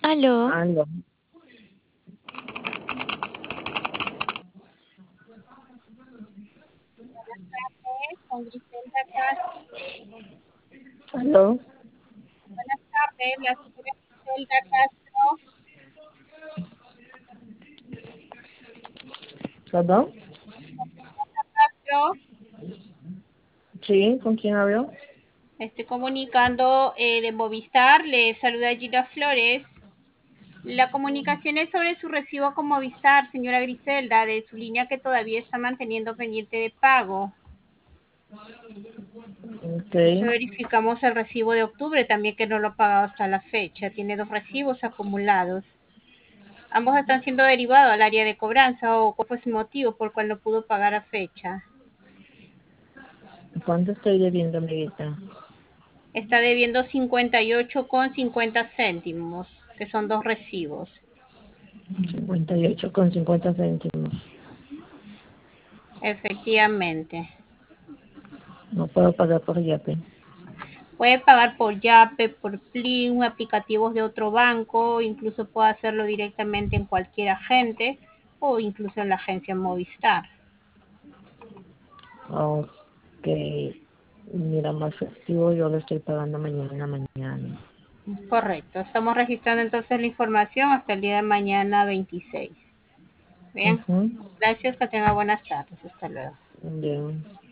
Aló, Aló. Con Griselda Castro. Aló. Buenas tardes, la señora Griselda Castro. ¿Perdón? Castro, Sí, ¿con quién hablo? me estoy comunicando de Movistar, le saluda Gina Flores. La comunicación es sobre su recibo con Movistar, señora Griselda, de su línea que todavía está manteniendo pendiente de pago. Ok. Verificamos el recibo de octubre también que no lo ha pagado hasta la fecha. Tiene dos recibos acumulados. Ambos están siendo derivados al área de cobranza o cuál fue su motivo por el cual no pudo pagar a fecha. ¿Cuánto estoy debiendo, amiguita? Está debiendo 58,50 céntimos, que son dos recibos. 58,50 céntimos. Efectivamente. No puedo pagar por Yape. Puede pagar por Yape, por Plin, aplicativos de otro banco, incluso puede hacerlo directamente en cualquier agente o incluso en la agencia Movistar. Ok. Mira, más festivo yo lo estoy pagando mañana en la mañana. Correcto. Estamos registrando entonces la información hasta el día de mañana 26. Bien. Ujú. Gracias, que tenga buenas tardes. Hasta luego. Bien.